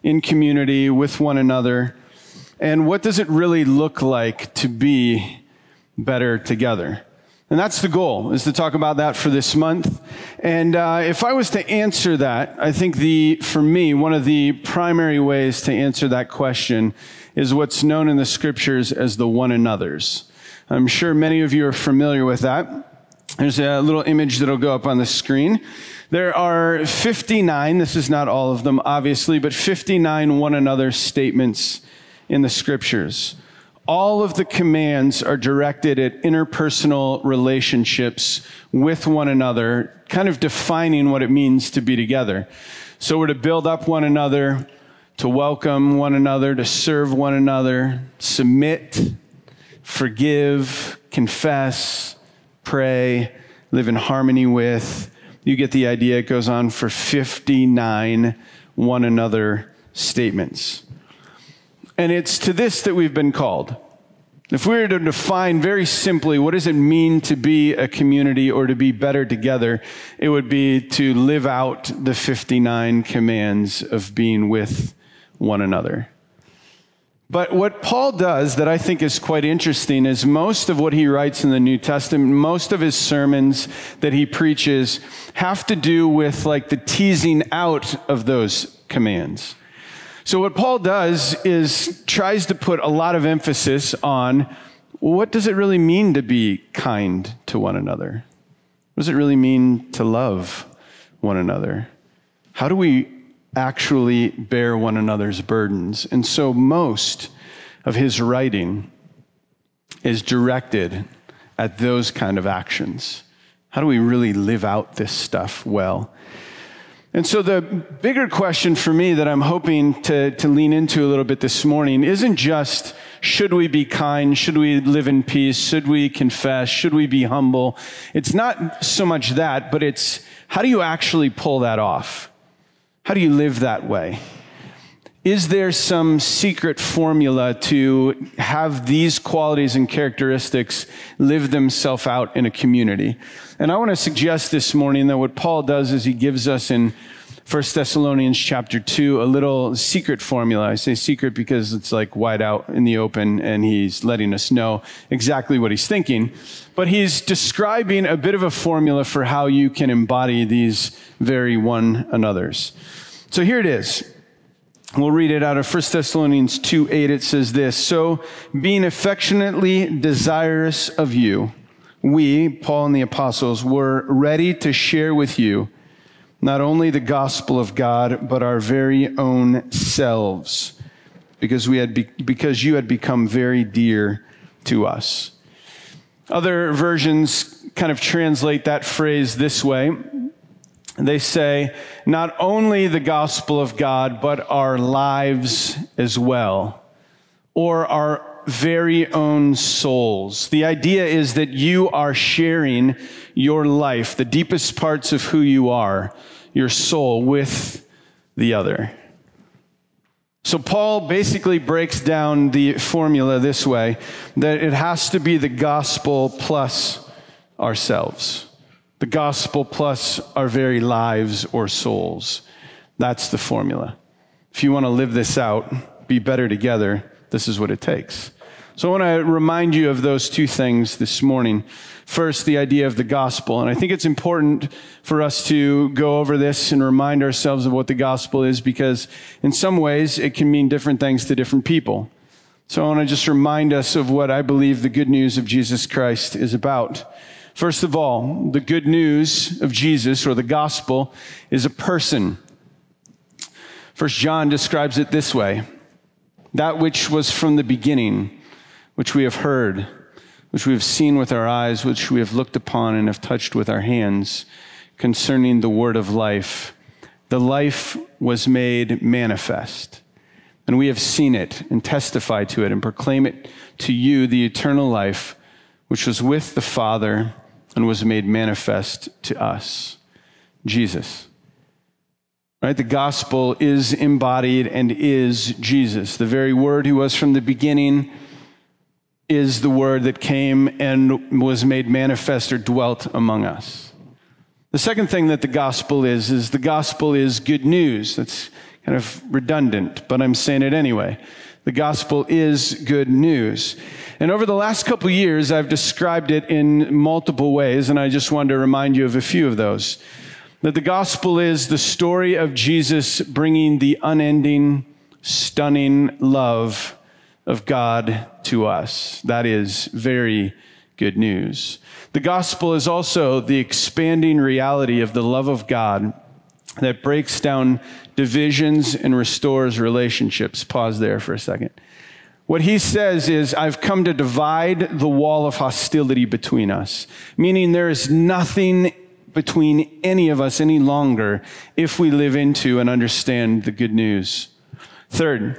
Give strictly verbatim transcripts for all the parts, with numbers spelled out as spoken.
in community with one another? And what does it really look like to be better together? And that's the goal, is to talk about that for this month. And uh, if I was to answer that, I think the, for me, one of the primary ways to answer that question is what's known in the scriptures as the one another's. I'm sure many of you are familiar with that. There's a little image that'll go up on the screen. There are fifty-nine, this is not all of them, obviously, but fifty-nine one another statements in the scriptures. All of the commands are directed at interpersonal relationships with one another, kind of defining what it means to be together. So we're to build up one another, to welcome one another, to serve one another, submit, forgive, confess, pray, live in harmony with. You get the idea. It goes on for fifty-nine one another statements. And it's to this that we've been called. If we were to define very simply what does it mean to be a community or to be better together, it would be to live out the fifty-nine commands of being with one another. But what Paul does that I think is quite interesting is most of what he writes in the New Testament, most of his sermons that he preaches have to do with like the teasing out of those commands. So what Paul does is tries to put a lot of emphasis on what does it really mean to be kind to one another? What does it really mean to love one another? How do we actually bear one another's burdens? And so most of his writing is directed at those kind of actions. How do we really live out this stuff well? And so the bigger question for me that I'm hoping to, to lean into a little bit this morning isn't just, should we be kind? Should we live in peace? Should we confess? Should we be humble? It's not so much that, but it's, how do you actually pull that off? How do you live that way? Is there some secret formula to have these qualities and characteristics live themselves out in a community? And I want to suggest this morning that what Paul does is he gives us in First Thessalonians chapter two a little secret formula. I say secret because it's like wide out in the open and he's letting us know exactly what he's thinking. But he's describing a bit of a formula for how you can embody these very one another's. So here it is. We'll read it out of First Thessalonians two eight. It says this, "So being affectionately desirous of you, we, Paul and the apostles, were ready to share with you not only the gospel of God, but our very own selves, because we had be- because you had become very dear to us." Other versions kind of translate that phrase this way. They say, not only the gospel of God, but our lives as well, or our very own souls. The idea is that you are sharing your life, the deepest parts of who you are, your soul, with the other. So Paul basically breaks down the formula this way, that it has to be the gospel plus ourselves. The gospel plus our very lives or souls. That's the formula. If you want to live this out, be better together, this is what it takes. So I want to remind you of those two things this morning. First, the idea of the gospel. And I think it's important for us to go over this and remind ourselves of what the gospel is, because in some ways it can mean different things to different people. So I want to just remind us of what I believe the good news of Jesus Christ is about. First of all, the good news of Jesus, or the gospel, is a person. First John describes it this way: that which was from the beginning, which we have heard, which we have seen with our eyes, which we have looked upon and have touched with our hands, concerning the word of life. The life was made manifest, and we have seen it and testify to it and proclaim it to you, the eternal life, which was with the Father and was made manifest to us. Jesus. Right? The gospel is embodied and is Jesus. The very word who was from the beginning is the word that came and was made manifest or dwelt among us. The second thing that the gospel is, is the gospel is good news. That's kind of redundant, but I'm saying it anyway. The gospel is good news. And over the last couple of years, I've described it in multiple ways, and I just wanted to remind you of a few of those. That the gospel is the story of Jesus bringing the unending, stunning love of God to us. That is very good news. The gospel is also the expanding reality of the love of God that breaks down divisions and restores relationships. Pause there for a second. What he says is, I've come to divide the wall of hostility between us, meaning there is nothing between any of us any longer if we live into and understand the good news. Third,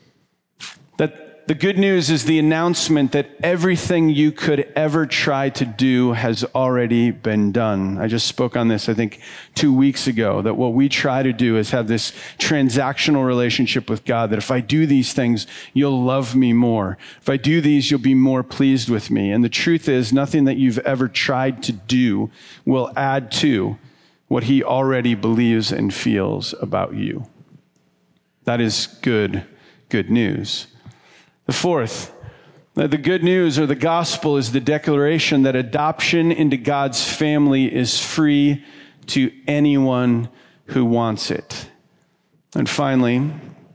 that the good news is the announcement that everything you could ever try to do has already been done. I just spoke on this, I think, two weeks ago, that what we try to do is have this transactional relationship with God, that if I do these things, you'll love me more. If I do these, you'll be more pleased with me. And the truth is, nothing that you've ever tried to do will add to what he already believes and feels about you. That is good, good news. The fourth, the good news or the gospel is the declaration that adoption into God's family is free to anyone who wants it. And finally,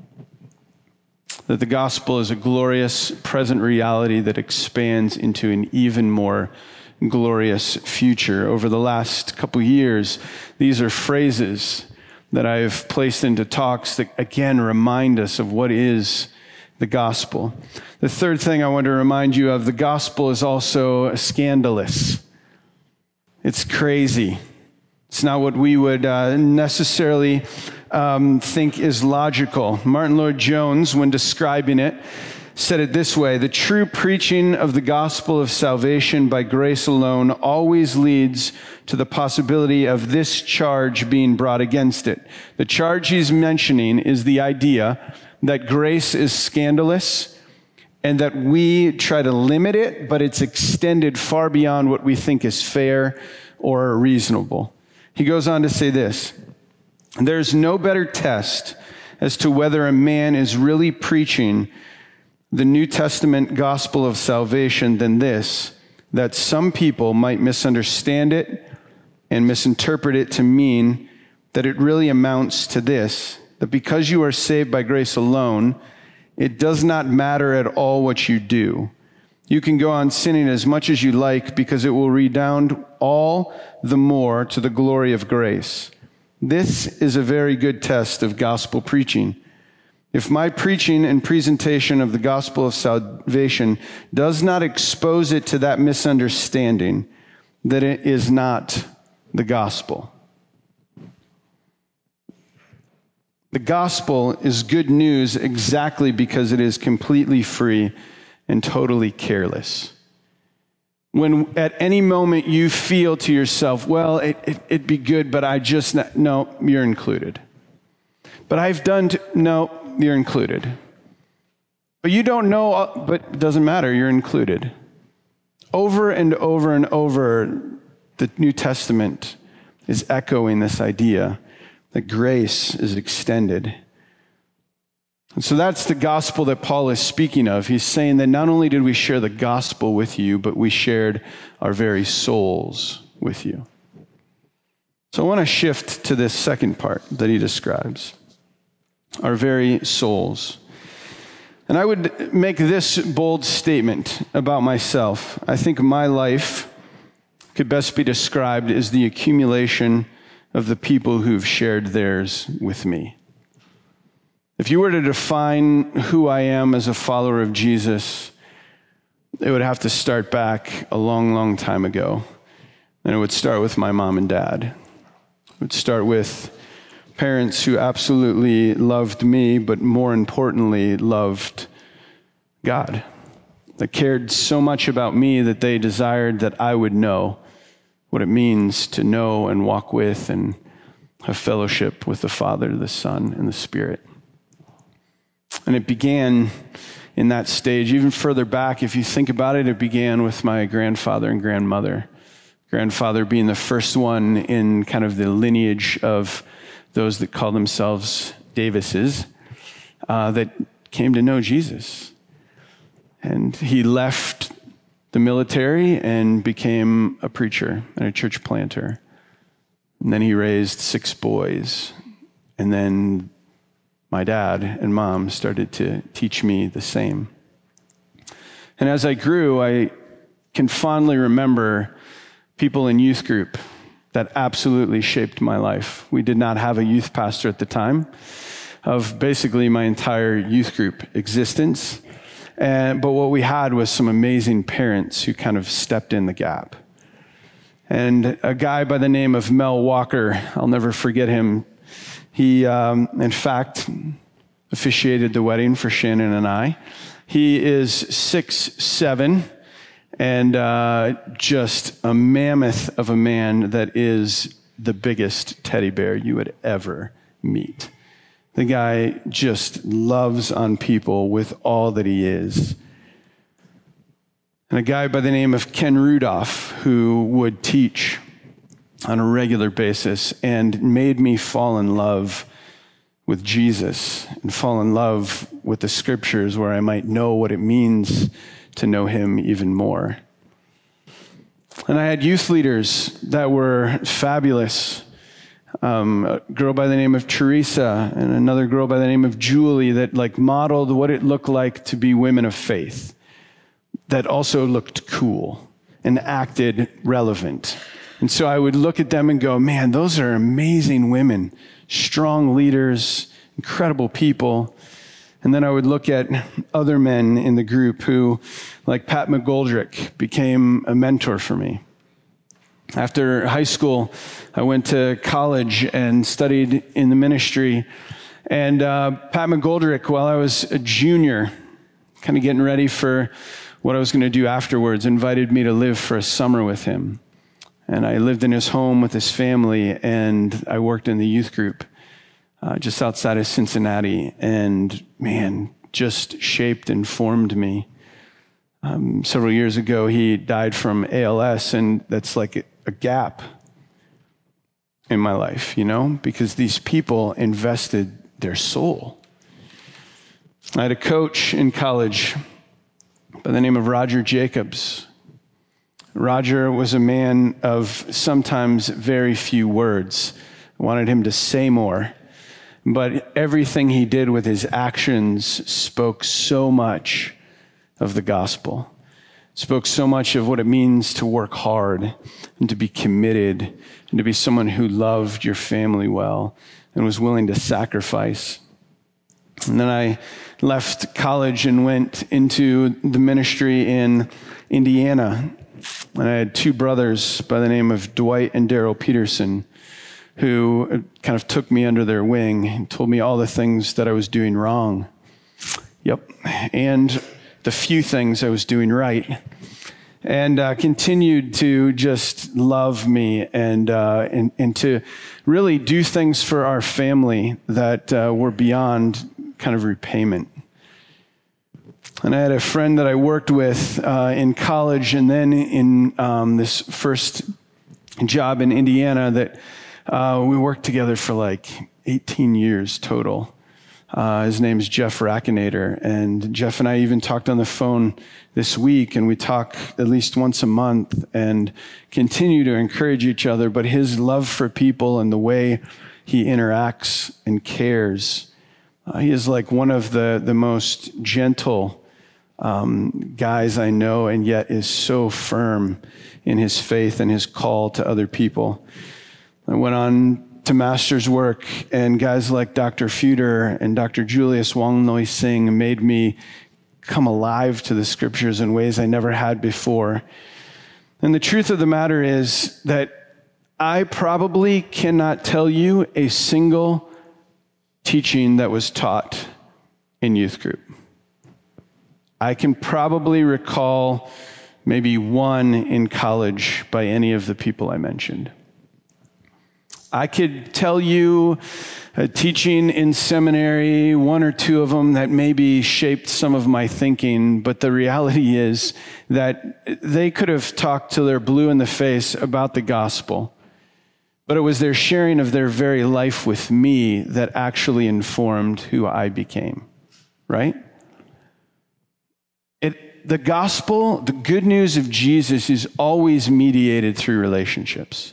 that the gospel is a glorious present reality that expands into an even more glorious future. Over the last couple years, these are phrases that I've placed into talks that, again, remind us of what is the gospel. The third thing I want to remind you of, the gospel is also scandalous. It's crazy. It's not what we would uh, necessarily um, think is logical. Martin Lloyd-Jones, when describing it, said it this way: the true preaching of the gospel of salvation by grace alone always leads to the possibility of this charge being brought against it. The charge he's mentioning is the idea that grace is scandalous and that we try to limit it, but it's extended far beyond what we think is fair or reasonable. He goes on to say this: there's no better test as to whether a man is really preaching the New Testament gospel of salvation than this, that some people might misunderstand it and misinterpret it to mean that it really amounts to this, that because you are saved by grace alone, it does not matter at all what you do. You can go on sinning as much as you like because it will redound all the more to the glory of grace. This is a very good test of gospel preaching. If my preaching and presentation of the gospel of salvation does not expose it to that misunderstanding, then it is not the gospel. The gospel is good news exactly because it is completely free and totally careless. When at any moment you feel to yourself, well, it, it, it'd be good, but I just, not, no, you're included. But I've done, to, no, you're included. But you don't know, but it doesn't matter, you're included. Over and over and over, the New Testament is echoing this idea that grace is extended. And so that's the gospel that Paul is speaking of. He's saying that not only did we share the gospel with you, but we shared our very souls with you. So I want to shift to this second part that he describes, our very souls. And I would make this bold statement about myself. I think my life could best be described as the accumulation of the people who've shared theirs with me. If you were to define who I am as a follower of Jesus, it would have to start back a long, long time ago. And it would start with my mom and dad. It would start with parents who absolutely loved me, but more importantly, loved God. That cared so much about me that they desired that I would know what it means to know and walk with and have fellowship with the Father, the Son, and the Spirit. And it began in that stage. Even further back, if you think about it, it began with my grandfather and grandmother. Grandfather being the first one in kind of the lineage of those that call themselves Davises uh, that came to know Jesus. And he left the military and became a preacher and a church planter. And then he raised six boys. And then my dad and mom started to teach me the same. And as I grew, I can fondly remember people in youth group that absolutely shaped my life. We did not have a youth pastor at the time of basically my entire youth group existence. And, but what we had was some amazing parents who kind of stepped in the gap. And a guy by the name of Mel Walker, I'll never forget him. He, um, in fact, officiated the wedding for Shannon and I. He is six seven and uh, just a mammoth of a man that is the biggest teddy bear you would ever meet. The guy just loves on people with all that he is. And a guy by the name of Ken Rudolph, who would teach on a regular basis and made me fall in love with Jesus and fall in love with the scriptures where I might know what it means to know him even more. And I had youth leaders that were fabulous. Um, a girl by the name of Teresa and another girl by the name of Julie that like modeled what it looked like to be women of faith, that also looked cool and acted relevant. And so I would look at them and go, man, those are amazing women, strong leaders, incredible people. And then I would look at other men in the group who, like Pat McGoldrick, became a mentor for me. After high school, I went to college and studied in the ministry. And uh, Pat McGoldrick, while I was a junior, kind of getting ready for what I was going to do afterwards, invited me to live for a summer with him. And I lived in his home with his family, and I worked in the youth group uh, just outside of Cincinnati. And man, just shaped and formed me. Um, several years ago, he died from A L S, and that's like a, a gap in my life, you know, because these people invested their soul. I had a coach in college by the name of Roger Jacobs. Roger was a man of sometimes very few words. I wanted him to say more. But everything he did with his actions spoke so much of the gospel, spoke so much of what it means to work hard and to be committed and to be someone who loved your family well and was willing to sacrifice. And then I left college and went into the ministry in Indiana. And I had two brothers by the name of Dwight and Daryl Peterson, who kind of took me under their wing and told me all the things that I was doing wrong. Yep. And the few things I was doing right. And uh, continued to just love me and, uh, and and to really do things for our family that uh, were beyond kind of repayment. And I had a friend that I worked with uh, in college and then in um, this first job in Indiana that uh, we worked together for like eighteen years total. Uh, his name's Jeff Rackinator. And Jeff and I even talked on the phone this week, and we talk at least once a month and continue to encourage each other. But his love for people and the way he interacts and cares, uh, he is like one of the, the most gentle Um, guys I know, and yet is so firm in his faith and his call to other people. I went on to master's work, and guys like Doctor Feuder and Doctor Julius Wong-Noi Singh made me come alive to the scriptures in ways I never had before. And the truth of the matter is that I probably cannot tell you a single teaching that was taught in youth group. I can probably recall maybe one in college by any of the people I mentioned. I could tell you a teaching in seminary, one or two of them that maybe shaped some of my thinking, but the reality is that they could have talked till they're blue in the face about the gospel. but it was their sharing of their very life with me that actually informed who I became, right? It, the gospel, the good news of Jesus is always mediated through relationships.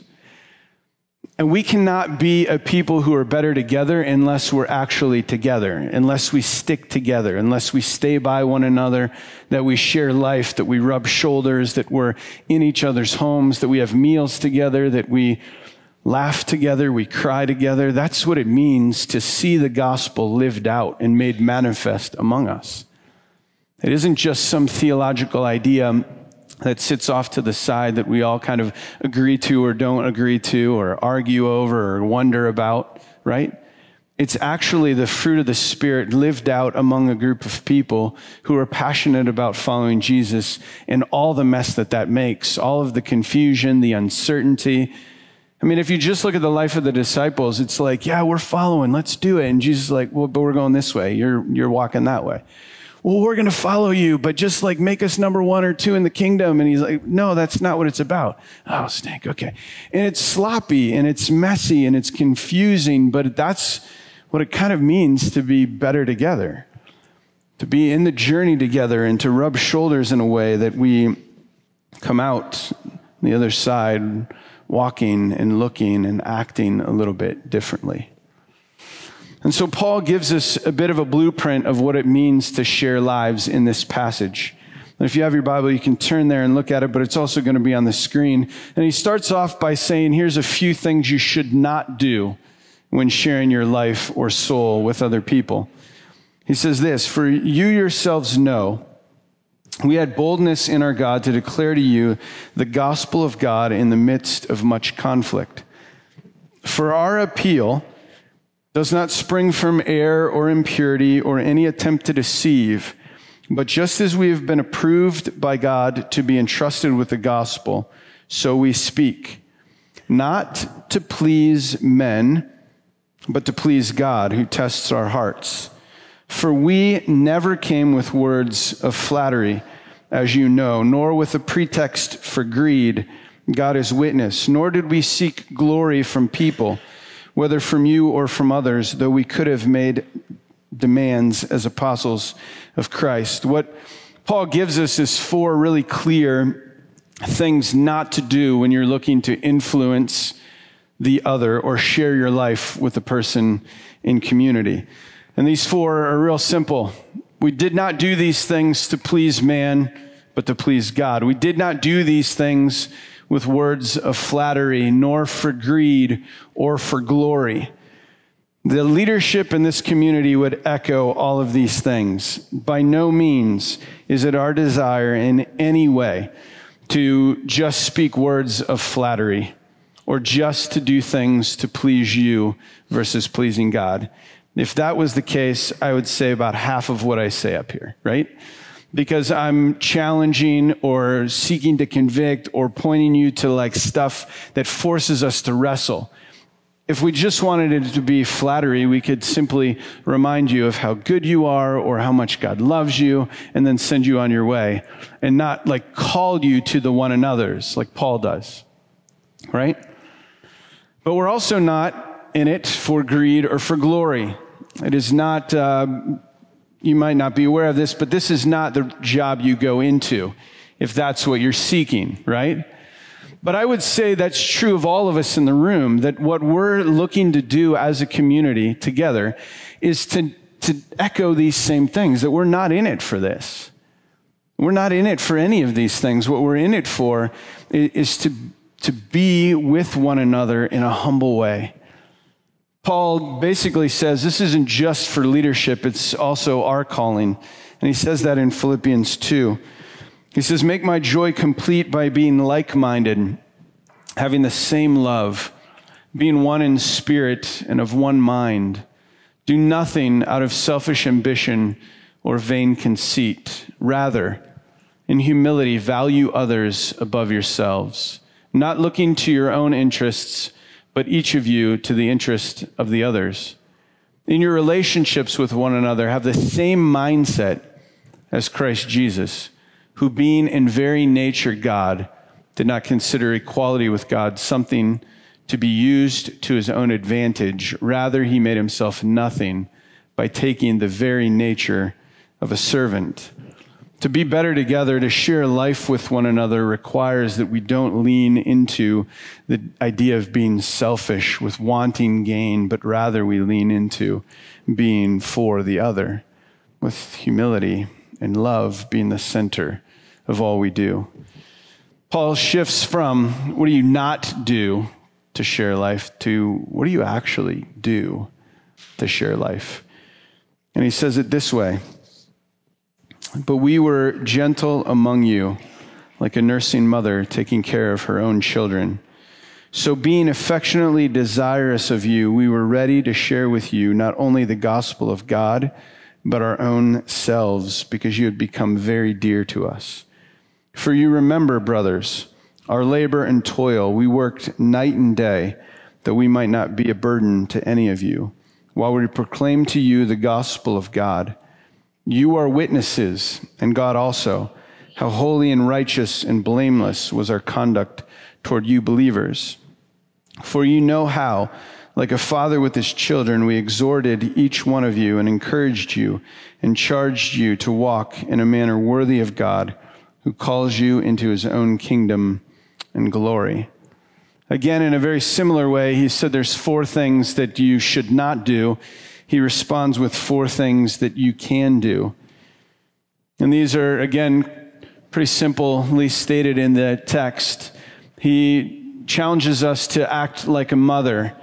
And we cannot be a people who are better together unless we're actually together, unless we stick together, unless we stay by one another, that we share life, that we rub shoulders, that we're in each other's homes, that we have meals together, that we laugh together, we cry together. That's what it means to see the gospel lived out and made manifest among us. It isn't just some theological idea that sits off to the side that we all kind of agree to or don't agree to or argue over or wonder about, right? It's actually the fruit of the Spirit lived out among a group of people who are passionate about following Jesus, and all the mess that that makes, all of the confusion, the uncertainty. I mean, if you just look at the life of the disciples, it's like, yeah, we're following, let's do it. And Jesus is like, well, but we're going this way. You're, you're walking that way. Well, we're going to follow you, but just like make us number one or two in the kingdom. And he's like, no, that's not what it's about. Oh, stink. Okay. And it's sloppy and it's messy and it's confusing, but that's what it kind of means to be better together, to be in the journey together and to rub shoulders in a way that we come out on the other side walking and looking and acting a little bit differently. And so Paul gives us a bit of a blueprint of what it means to share lives in this passage. And if you have your Bible, you can turn there and look at it, but it's also going to be on the screen. And he starts off by saying, here's a few things you should not do when sharing your life or soul with other people. He says this, for you yourselves know, we had boldness in our God to declare to you the gospel of God in the midst of much conflict. For our appeal does not spring from error or impurity or any attempt to deceive, but just as we have been approved by God to be entrusted with the gospel, so we speak, not to please men, but to please God who tests our hearts. For we never came with words of flattery, as you know, nor with a pretext for greed, God is witness, nor did we seek glory from people, whether from you or from others, though we could have made demands as apostles of Christ. What Paul gives us is four really clear things not to do when you're looking to influence the other or share your life with a person in community. And these four are real simple. We did not do these things to please man, but to please God. We did not do these things with words of flattery, nor for greed or for glory. The leadership in this community would echo all of these things. By no means is it our desire in any way to just speak words of flattery or just to do things to please you versus pleasing God. If that was the case, I would say about half of what I say up here, right? Because I'm challenging or seeking to convict or pointing you to like stuff that forces us to wrestle. If we just wanted it to be flattery, we could simply remind you of how good you are or how much God loves you and then send you on your way and not like call you to the one another's like Paul does, right? But we're also not in it for greed or for glory. It is not... Uh, You might not be aware of this, but this is not the job you go into if that's what you're seeking, right? But I would say that's true of all of us in the room, that what we're looking to do as a community together is to, to echo these same things, that we're not in it for this. We're not in it for any of these things. What we're in it for is to, to be with one another in a humble way. Paul basically says this isn't just for leadership, it's also our calling. And he says that in Philippians two. He says, make my joy complete by being like-minded, having the same love, being one in spirit and of one mind. Do nothing out of selfish ambition or vain conceit. Rather, in humility, value others above yourselves, not looking to your own interests, but each of you to the interest of the others. In your relationships with one another, have the same mindset as Christ Jesus, who being in very nature God, did not consider equality with God something to be used to his own advantage. Rather, he made himself nothing by taking the very nature of a servant. To be better together, to share life with one another, requires that we don't lean into the idea of being selfish with wanting gain, but rather we lean into being for the other, with humility and love being the center of all we do. Paul shifts from what do you not do to share life to what do you actually do to share life? And he says it this way: but we were gentle among you, like a nursing mother taking care of her own children. So being affectionately desirous of you, we were ready to share with you not only the gospel of God, but our own selves, because you had become very dear to us. For you remember, brothers, our labor and toil. We worked night and day, that we might not be a burden to any of you, while we proclaim to you the gospel of God. You are witnesses, and God also, how holy and righteous and blameless was our conduct toward you believers. For you know how, like a father with his children, we exhorted each one of you and encouraged you and charged you to walk in a manner worthy of God, who calls you into his own kingdom and glory. Again, in a very similar way, he said there's four things that you should not do. He responds with four things that you can do. And these are, again, pretty simply stated in the text. He challenges us to act like a mother,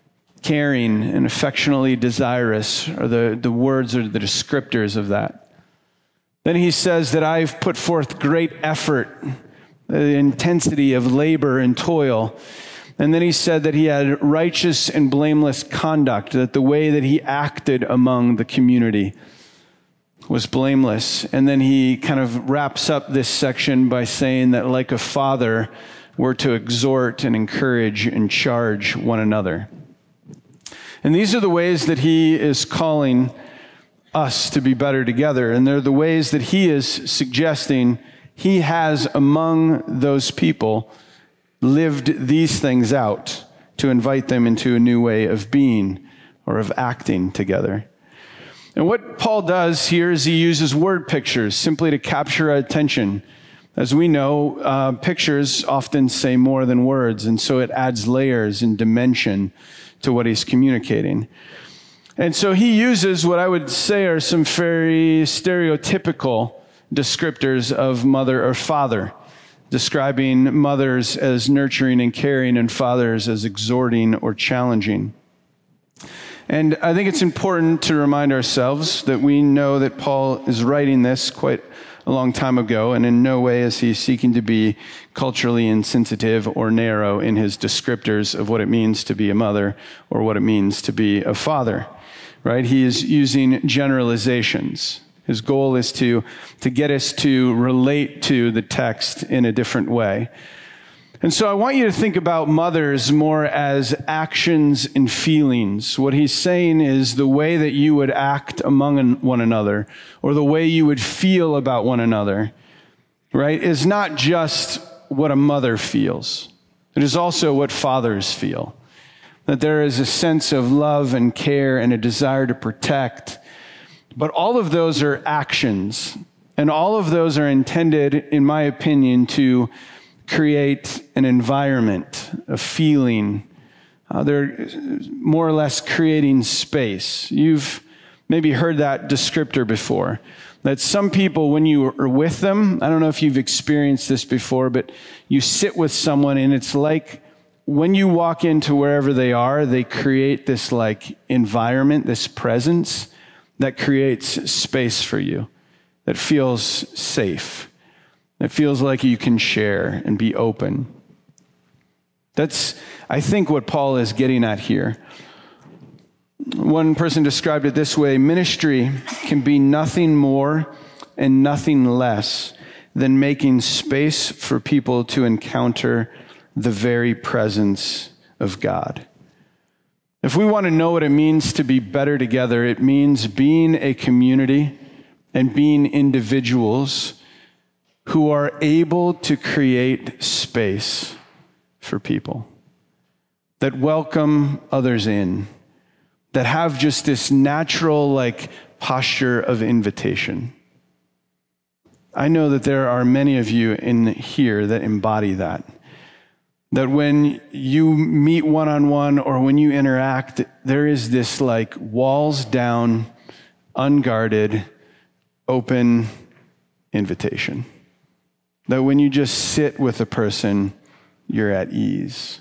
caring and affectionately desirous, are the, the words or the descriptors of that. Then he says that I've put forth great effort, the intensity of labor and toil. And then he said that he had righteous and blameless conduct, that the way that he acted among the community was blameless. And then he kind of wraps up this section by saying that like a father, we're to exhort and encourage and charge one another. And these are the ways that he is calling us to be better together. And they're the ways that he is suggesting he has among those people lived these things out to invite them into a new way of being or of acting together. And what Paul does here is he uses word pictures simply to capture our attention. As we know, uh, pictures often say more than words, and so it adds layers and dimension to what he's communicating. And so he uses what I would say are some very stereotypical descriptors of mother or father, describing mothers as nurturing and caring and fathers as exhorting or challenging. And I think it's important to remind ourselves that we know that Paul is writing this quite a long time ago, and in no way is he seeking to be culturally insensitive or narrow in his descriptors of what it means to be a mother or what it means to be a father, right? He is using generalizations. His goal is to, to get us to relate to the text in a different way. And so I want you to think about mothers more as actions and feelings. What he's saying is the way that you would act among one another, or the way you would feel about one another, right, is not just what a mother feels. It is also what fathers feel. That there is a sense of love and care and a desire to protect. But all of those are actions, and all of those are intended, in my opinion, to create an environment, a feeling. Uh, they're more or less creating space. You've maybe heard that descriptor before, that some people, when you are with them, I don't know if you've experienced this before, but you sit with someone and it's like when you walk into wherever they are, they create this like environment, this presence that creates space for you, that feels safe. It feels like you can share and be open. That's, I think, what Paul is getting at here. One person described it this way: ministry can be nothing more and nothing less than making space for people to encounter the very presence of God. If we want to know what it means to be better together, it means being a community and being individuals who are able to create space for people. that welcome others in, that have just this natural like posture of invitation. I know that there are many of you in here that embody that. That when you meet one-on-one or when you interact, there is this like walls down, unguarded, open invitation. That when you just sit with a person, you're at ease.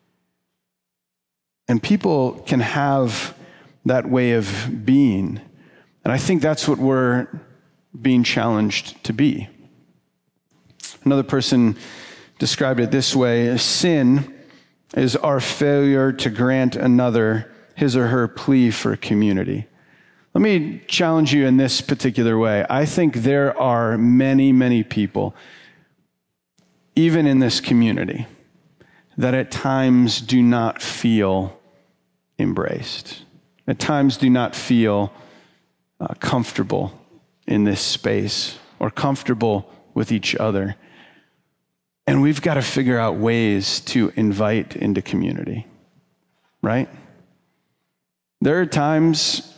And people can have that way of being. And I think that's what we're being challenged to be. Another person described it this way: sin is our failure to grant another his or her plea for community. Let me challenge you in this particular way. I think there are many, many people, even in this community, that at times do not feel embraced, at times do not feel uh, comfortable in this space or comfortable with each other. And we've got to figure out ways to invite into community, right? There are times